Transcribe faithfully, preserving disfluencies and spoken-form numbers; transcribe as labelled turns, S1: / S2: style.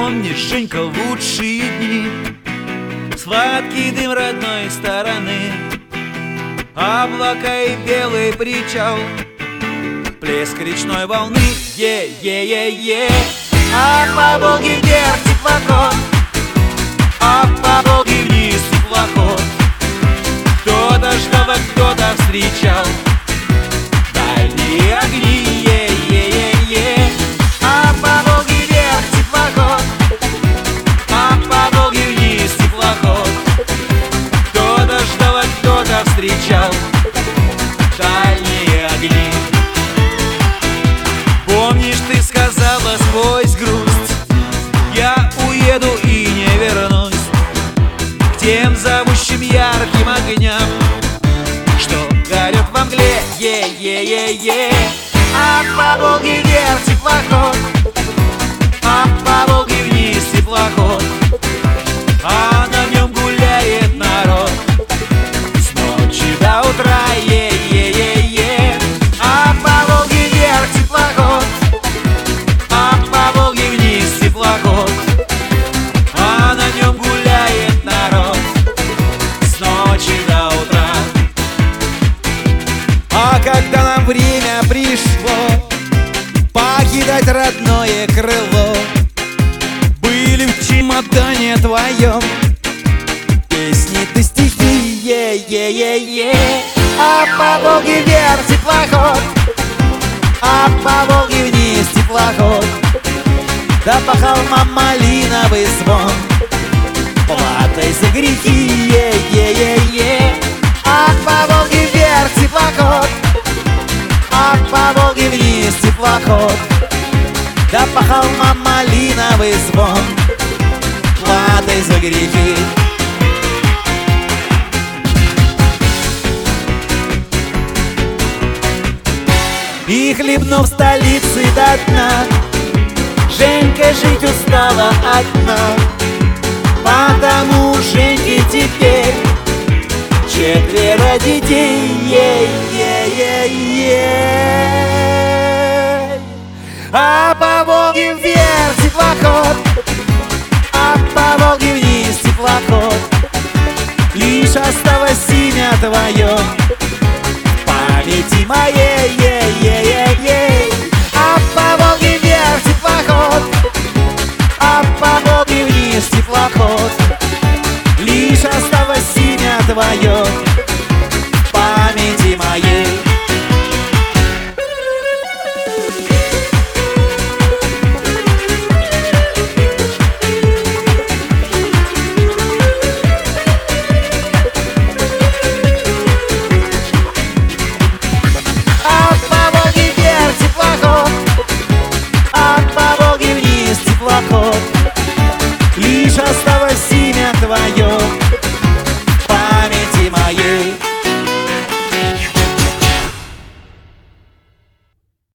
S1: помнишь, Женька, лучшие дни, сладкий дым родной стороны, облака и белый причал, плеск речной волны, е-е-е-е. А по Волге вверх теплоход, а по Волге вниз теплоход. Кто-то ждал, а кто-то встречал дальние огни, е-е-е-е. А по Волге вверх теплоход, а по Волге вниз теплоход. Кто-то ждал, а кто-то встречал дальние огни. Помнишь, ты сказала сквозь грусть: я уеду и не вернусь к тем зовущим ярким огням, что горят во мгле, е-е-е-е. А по Волге вверх теплоход, а по Волге вниз теплоход, а на нем гуляет народ с ночи до утра, е-е-е-е. А по Волге вверх теплоход, а по Волге вниз теплоход, а на нем гуляет народ с ночи до утра. А когда нам время пришло покидать родное крыло, были в чемодане твоем песни да стихи, е-е-е-е. А по Волге вверх теплоход, а по Волге вниз теплоход, да по холмам малиновый звон, платой за грехи, е-е-е-е. А по Волге вверх теплоход, а по Волге вниз теплоход, да по холмам малиновый звон, платой за грехи. И хлебнув столицы до дна, Женька жить устала одна, потому Женьке теперь четверо детей, е-е-е-е. А по Волге вверх теплоход, а по Волге вниз теплоход, лишь осталось имя твое в памяти моей.